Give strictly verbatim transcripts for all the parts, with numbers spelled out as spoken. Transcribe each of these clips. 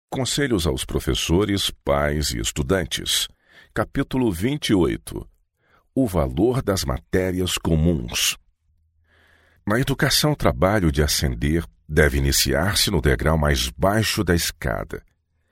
Conselhos aos professores, pais e estudantes. Capítulo vinte e oito. O valor das matérias comuns. Na educação, o trabalho de ascender deve iniciar-se no degrau mais baixo da escada.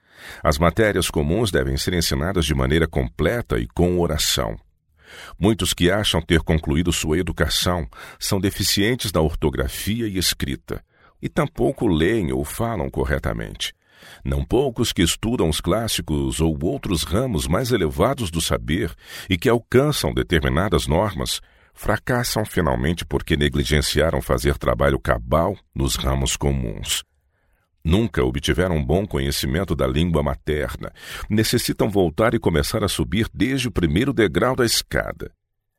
As matérias comuns devem ser ensinadas de maneira completa e com oração. Muitos que acham ter concluído sua educação são deficientes na ortografia e escrita, e tampouco leem ou falam corretamente. Não poucos que estudam os clássicos ou outros ramos mais elevados do saber e que alcançam determinadas normas, fracassam finalmente porque negligenciaram fazer trabalho cabal nos ramos comuns. Nunca obtiveram um bom conhecimento da língua materna, necessitam voltar e começar a subir desde o primeiro degrau da escada.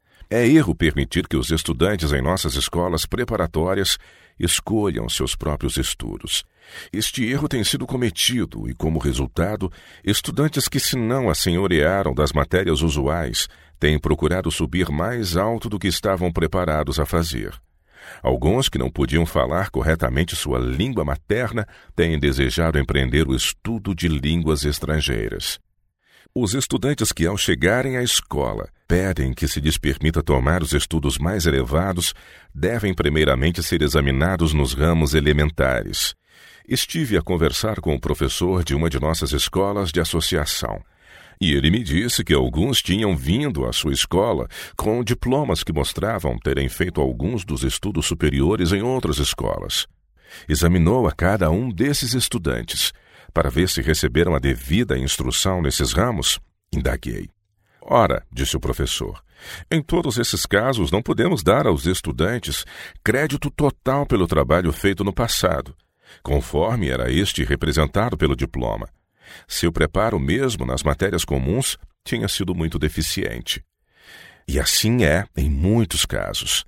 É erro permitir que os estudantes em nossas escolas preparatórias escolham seus próprios estudos. Este erro tem sido cometido e, como resultado, estudantes que se não assenhorearam das matérias usuais têm procurado subir mais alto do que estavam preparados a fazer. Alguns que não podiam falar corretamente sua língua materna têm desejado empreender o estudo de línguas estrangeiras. Os estudantes que, ao chegarem à escola, pedem que se lhes permita tomar os estudos mais elevados, devem primeiramente ser examinados nos ramos elementares. Estive a conversar com o professor de uma de nossas escolas de associação, e ele me disse que alguns tinham vindo à sua escola com diplomas que mostravam terem feito alguns dos estudos superiores em outras escolas. Examinou a cada um desses estudantes, para ver se receberam a devida instrução nesses ramos. Indaguei. Ora, disse o professor, em todos esses casos não podemos dar aos estudantes crédito total pelo trabalho feito no passado, conforme era este representado pelo diploma. Seu preparo mesmo nas matérias comuns tinha sido muito deficiente. E assim é em muitos casos.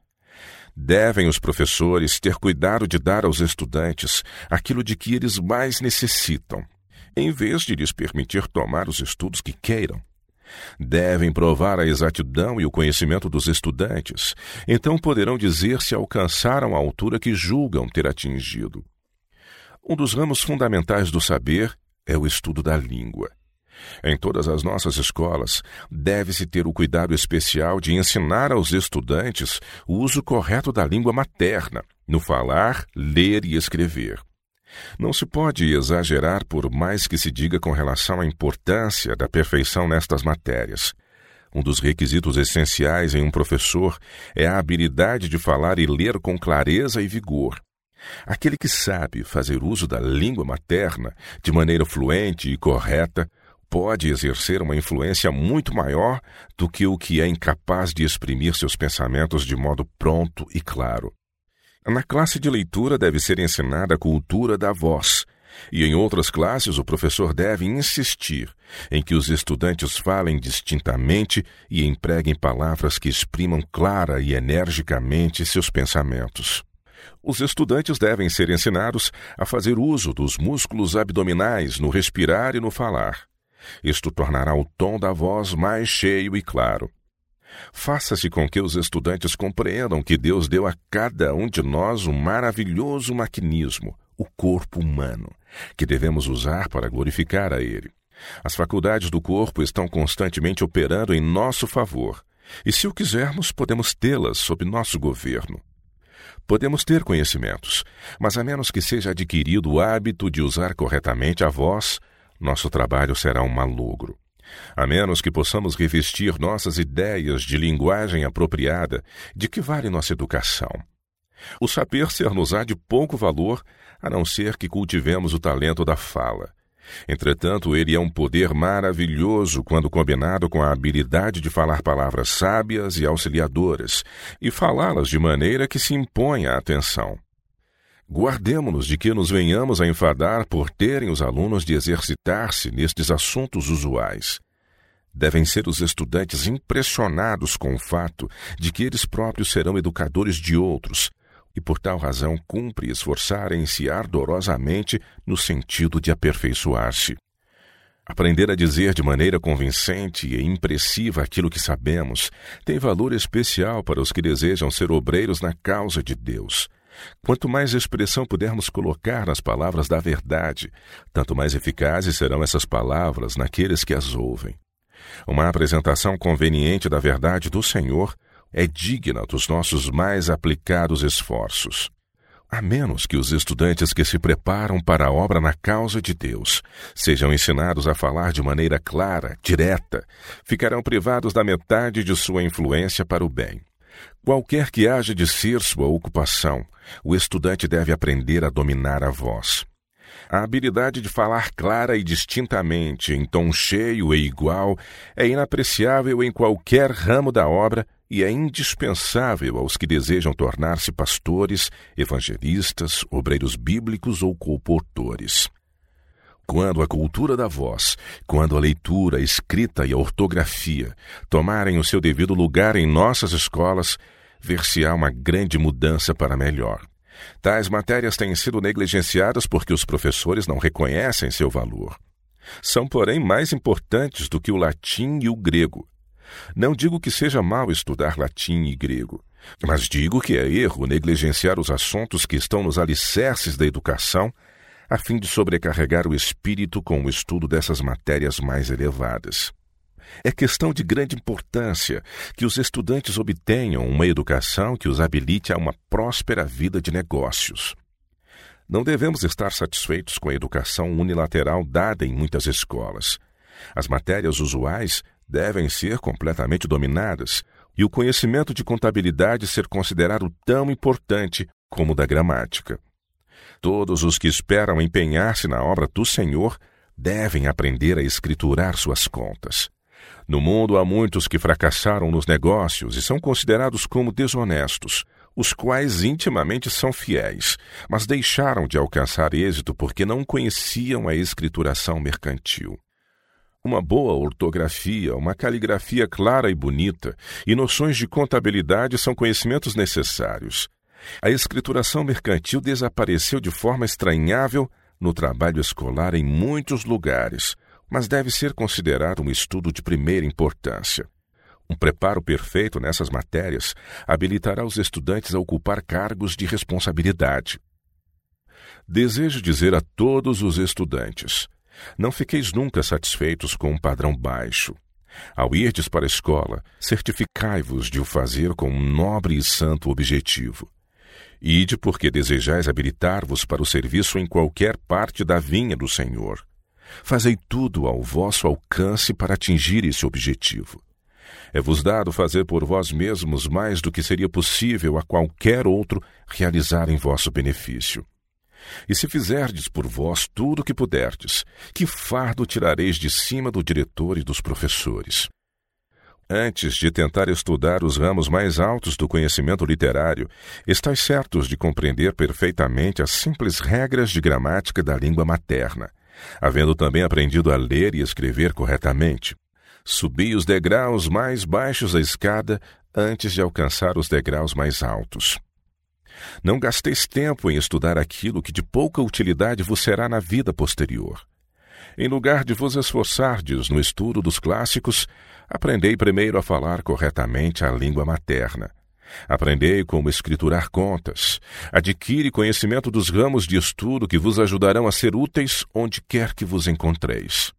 Devem os professores ter cuidado de dar aos estudantes aquilo de que eles mais necessitam, em vez de lhes permitir tomar os estudos que queiram. Devem provar a exatidão e o conhecimento dos estudantes, então poderão dizer se alcançaram a altura que julgam ter atingido. Um dos ramos fundamentais do saber é o estudo da língua. Em todas as nossas escolas, deve-se ter o cuidado especial de ensinar aos estudantes o uso correto da língua materna, no falar, ler e escrever. Não se pode exagerar por mais que se diga com relação à importância da perfeição nestas matérias. Um dos requisitos essenciais em um professor é a habilidade de falar e ler com clareza e vigor. Aquele que sabe fazer uso da língua materna de maneira fluente e correta pode exercer uma influência muito maior do que o que é incapaz de exprimir seus pensamentos de modo pronto e claro. Na classe de leitura deve ser ensinada a cultura da voz, e em outras classes o professor deve insistir em que os estudantes falem distintamente e empreguem palavras que exprimam clara e energicamente seus pensamentos. Os estudantes devem ser ensinados a fazer uso dos músculos abdominais no respirar e no falar. Isto tornará o tom da voz mais cheio e claro. Faça-se com que os estudantes compreendam que Deus deu a cada um de nós um maravilhoso maquinismo, o corpo humano, que devemos usar para glorificar a Ele. As faculdades do corpo estão constantemente operando em nosso favor, e se o quisermos, podemos tê-las sob nosso governo. Podemos ter conhecimentos, mas a menos que seja adquirido o hábito de usar corretamente a voz, nosso trabalho será um malogro. A menos que possamos revestir nossas ideias de linguagem apropriada, de que vale nossa educação? O saber ser-nos-á de pouco valor, a não ser que cultivemos o talento da fala. Entretanto, ele é um poder maravilhoso quando combinado com a habilidade de falar palavras sábias e auxiliadoras, e falá-las de maneira que se imponha a atenção. Guardemo-nos de que nos venhamos a enfadar por terem os alunos de exercitar-se nestes assuntos usuais. Devem ser os estudantes impressionados com o fato de que eles próprios serão educadores de outros, e por tal razão cumpre esforçarem-se ardorosamente no sentido de aperfeiçoar-se. Aprender a dizer de maneira convincente e impressiva aquilo que sabemos tem valor especial para os que desejam ser obreiros na causa de Deus. Quanto mais expressão pudermos colocar nas palavras da verdade, tanto mais eficazes serão essas palavras naqueles que as ouvem. Uma apresentação conveniente da verdade do Senhor é digna dos nossos mais aplicados esforços. A menos que os estudantes que se preparam para a obra na causa de Deus sejam ensinados a falar de maneira clara, direta, ficarão privados da metade de sua influência para o bem. Qualquer que haja de ser sua ocupação, o estudante deve aprender a dominar a voz. A habilidade de falar clara e distintamente, em tom cheio e igual, é inapreciável em qualquer ramo da obra e é indispensável aos que desejam tornar-se pastores, evangelistas, obreiros bíblicos ou comportores. Quando a cultura da voz, quando a leitura, a escrita e a ortografia tomarem o seu devido lugar em nossas escolas, ver-se-á uma grande mudança para melhor. Tais matérias têm sido negligenciadas porque os professores não reconhecem seu valor. São, porém, mais importantes do que o latim e o grego. Não digo que seja mal estudar latim e grego, mas digo que é erro negligenciar os assuntos que estão nos alicerces da educação, a fim de sobrecarregar o espírito com o estudo dessas matérias mais elevadas. É questão de grande importância que os estudantes obtenham uma educação que os habilite a uma próspera vida de negócios. Não devemos estar satisfeitos com a educação unilateral dada em muitas escolas. As matérias usuais devem ser completamente dominadas e o conhecimento de contabilidade ser considerado tão importante como o da gramática. Todos os que esperam empenhar-se na obra do Senhor devem aprender a escriturar suas contas. No mundo há muitos que fracassaram nos negócios e são considerados como desonestos, os quais intimamente são fiéis, mas deixaram de alcançar êxito porque não conheciam a escrituração mercantil. Uma boa ortografia, uma caligrafia clara e bonita e noções de contabilidade são conhecimentos necessários. A escrituração mercantil desapareceu de forma estranhável no trabalho escolar em muitos lugares, mas deve ser considerado um estudo de primeira importância. Um preparo perfeito nessas matérias habilitará os estudantes a ocupar cargos de responsabilidade. Desejo dizer a todos os estudantes: não fiqueis nunca satisfeitos com um padrão baixo. Ao irdes para a escola, certificai-vos de o fazer com um nobre e santo objetivo. Ide porque desejais habilitar-vos para o serviço em qualquer parte da vinha do Senhor. Fazei tudo ao vosso alcance para atingir esse objetivo. É-vos dado fazer por vós mesmos mais do que seria possível a qualquer outro realizar em vosso benefício. E se fizerdes por vós tudo o que puderdes, que fardo tirareis de cima do diretor e dos professores? Antes de tentar estudar os ramos mais altos do conhecimento literário, estáis certos de compreender perfeitamente as simples regras de gramática da língua materna, havendo também aprendido a ler e escrever corretamente. Subi os degraus mais baixos da escada antes de alcançar os degraus mais altos. Não gasteis tempo em estudar aquilo que de pouca utilidade vos será na vida posterior. Em lugar de vos esforçardes no estudo dos clássicos, aprendei primeiro a falar corretamente a língua materna. Aprendei como escriturar contas. Adquire conhecimento dos ramos de estudo que vos ajudarão a ser úteis onde quer que vos encontreis.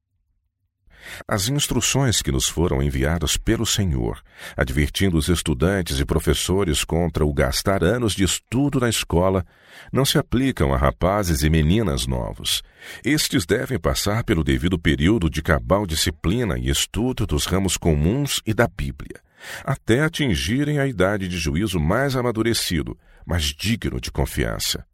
As instruções que nos foram enviadas pelo Senhor, advertindo os estudantes e professores contra o gastar anos de estudo na escola, não se aplicam a rapazes e meninas novos. Estes devem passar pelo devido período de cabal disciplina e estudo dos ramos comuns e da Bíblia, até atingirem a idade de juízo mais amadurecido, mas digno de confiança.